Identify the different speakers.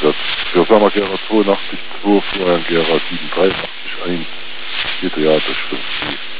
Speaker 1: Einsatz. Für Sommergera 82 2, Florian Gera 783 1. Geht ja durch 5.